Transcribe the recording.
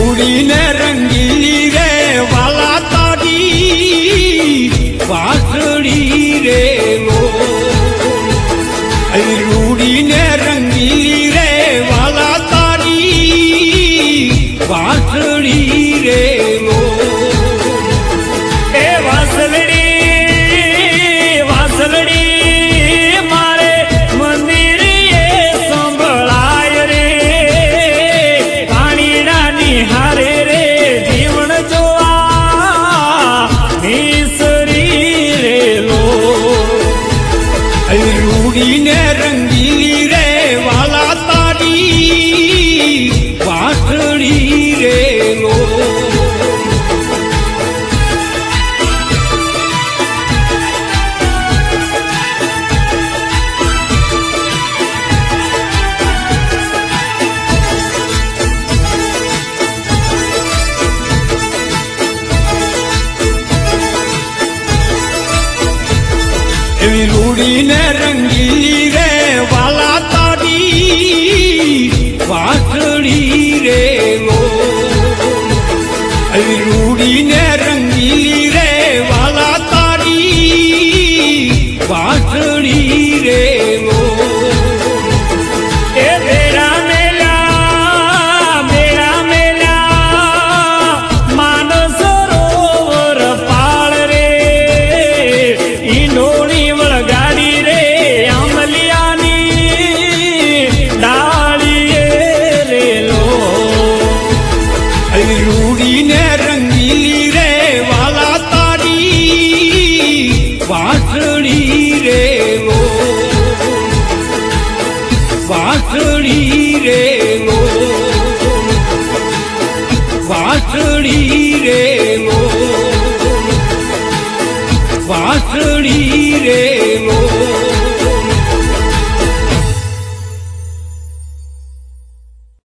रूड़ी ने रंगीली रे वाला तारी वासड़ी रे लो। रूड़ी ने रंगीली रे वाला तारी वासड़ी रे लो। ए वासलड़ी वासलड़ी मारे मंदिर ये संभळाय रे पाणीड़ा निहारे रे जीवन जोवा मिसरी रे लो। रूड़ी ने रंगीली रे वाला तारी वासड़ी रे लो। रूड़ी ने रंगीली रे वाला तारी वासड़ी रे लो। रूड़ी ने रंगीली रे वाला तारी वासड़ी रे लो। ए बेड़ा मेला मान सरोवर पाळ रे ईंडोळी वळगाडी रे आमलियानी डाळीए रे लो। रूड़ी ने रंगीली रे वाला तारी वासड़ी रे लो। वासड़ी रे लो। वासड़ी रे लो। वासड़ी रे